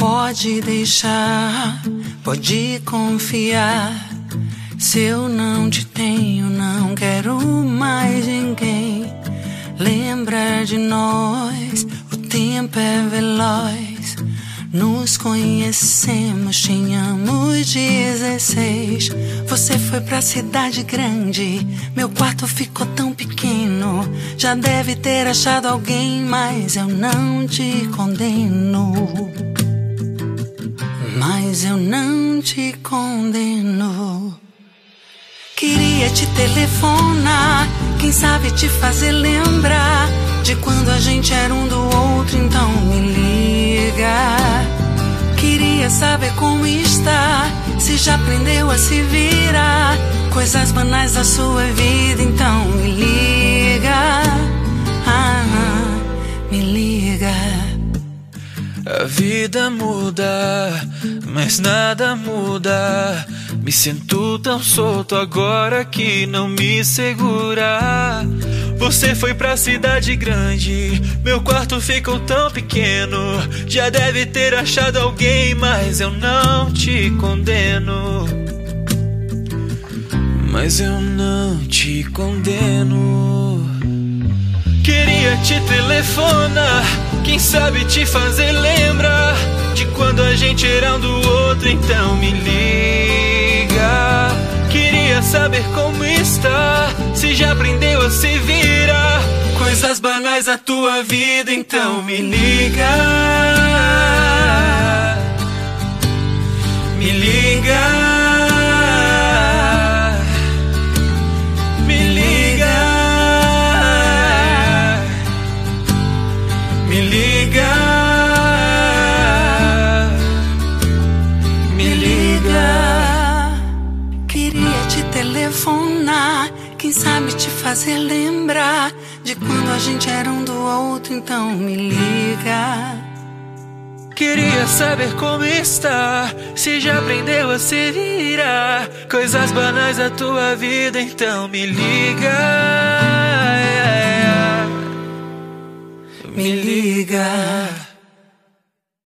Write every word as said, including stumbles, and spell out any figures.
Pode deixar, pode confiar. Se eu não te tenho, não quero mais ninguém. Lembra de nós, o tempo é veloz. Nos conhecemos, tínhamos dezesseis. Você foi pra cidade grande, meu quarto ficou tão pequeno. Já deve ter achado alguém, mas eu não te condeno. Mas eu não te condeno. Queria te telefonar, quem sabe te fazer lembrar de quando a gente era um do outro, então me liga. Queria saber como está, se já aprendeu a se virar, coisas banais da sua vida, então me liga. Ah, me liga. A vida muda, mas nada muda. Me sinto tão solto agora que não me segura. Você foi pra cidade grande, meu quarto ficou tão pequeno. Já deve ter achado alguém, mas eu não te condeno. Mas eu não te condeno. Queria te telefonar, quem sabe te fazer lembrar de quando a gente era um do outro, então me liga. Queria saber como está, se já aprendeu a se virar, coisas banais da tua vida, então me liga. Me liga. Me liga, me liga. Queria te telefonar, quem sabe te fazer lembrar de quando a gente era um do outro, então me liga. Queria saber como está, se já aprendeu a se virar, coisas banais da tua vida, então me liga. Me liga.